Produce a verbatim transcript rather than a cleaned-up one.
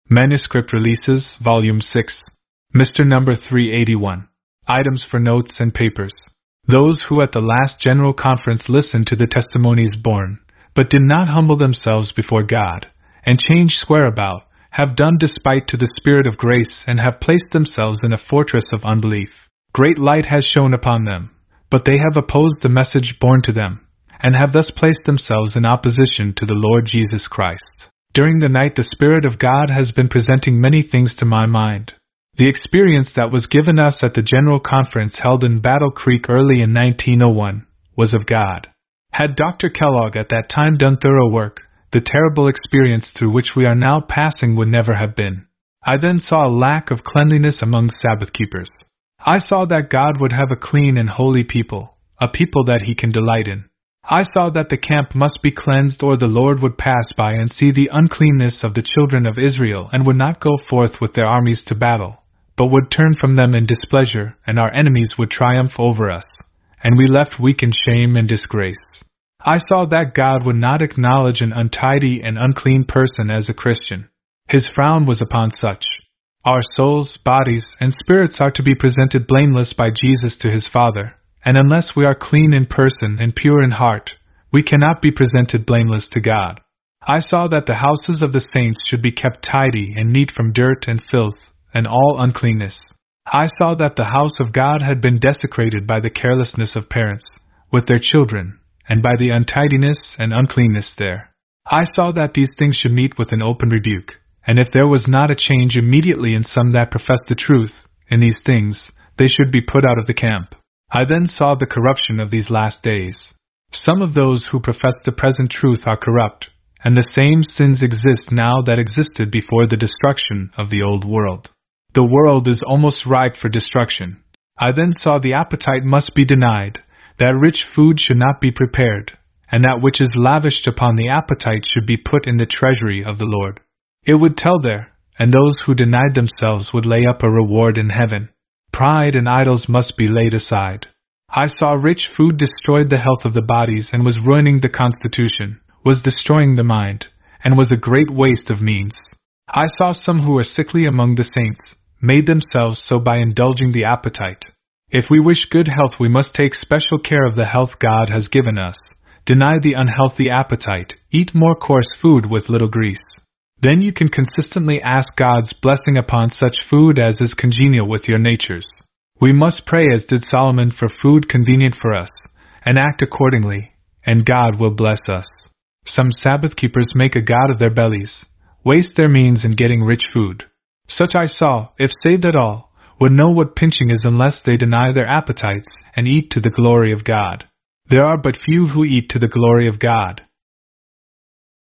Manuscript Releases, Volume six. Mister Number three eighty-one. Items for Notes and Papers. Those who at the last General Conference listened to the testimonies borne, but did not humble themselves before God, and change square about, have done despite to the Spirit of grace and have placed themselves in a fortress of unbelief. Great light has shone upon them, but they have opposed the message borne to them, and have thus placed themselves in opposition to the Lord Jesus Christ. During the night the Spirit of God has been presenting many things to my mind. The experience that was given us at the General Conference held in Battle Creek early in nineteen oh one was of God. Had Doctor Kellogg at that time done thorough work, the terrible experience through which we are now passing would never have been. I then saw a lack of cleanliness among Sabbath keepers. I saw that God would have a clean and holy people, a people that He can delight in. I saw that the camp must be cleansed or the Lord would pass by and see the uncleanness of the children of Israel and would not go forth with their armies to battle, but would turn from them in displeasure, and our enemies would triumph over us, and we left weak in shame and disgrace. I saw that God would not acknowledge an untidy and unclean person as a Christian. His frown was upon such. Our souls, bodies, and spirits are to be presented blameless by Jesus to His Father, and unless we are clean in person and pure in heart, we cannot be presented blameless to God. I saw that the houses of the saints should be kept tidy and neat from dirt and filth, and all uncleanness. I saw that the house of God had been desecrated by the carelessness of parents, with their children, and by the untidiness and uncleanness there. I saw that these things should meet with an open rebuke, and if there was not a change immediately in some that professed the truth in these things, they should be put out of the camp. I then saw the corruption of these last days. Some of those who profess the present truth are corrupt, and the same sins exist now that existed before the destruction of the old world. The world is almost ripe for destruction. I then saw the appetite must be denied, that rich food should not be prepared, and that which is lavished upon the appetite should be put in the treasury of the Lord. It would tell there, and those who denied themselves would lay up a reward in heaven. Pride and idols must be laid aside. I saw rich food destroyed the health of the bodies and was ruining the constitution, was destroying the mind, and was a great waste of means. I saw some who were sickly among the saints, made themselves so by indulging the appetite. If we wish good health we must take special care of the health God has given us, deny the unhealthy appetite, eat more coarse food with little grease. Then you can consistently ask God's blessing upon such food as is congenial with your natures. We must pray as did Solomon for food convenient for us, and act accordingly, and God will bless us. Some Sabbath keepers make a god of their bellies, waste their means in getting rich food. Such I saw, if saved at all, would know what pinching is unless they deny their appetites and eat to the glory of God. There are but few who eat to the glory of God,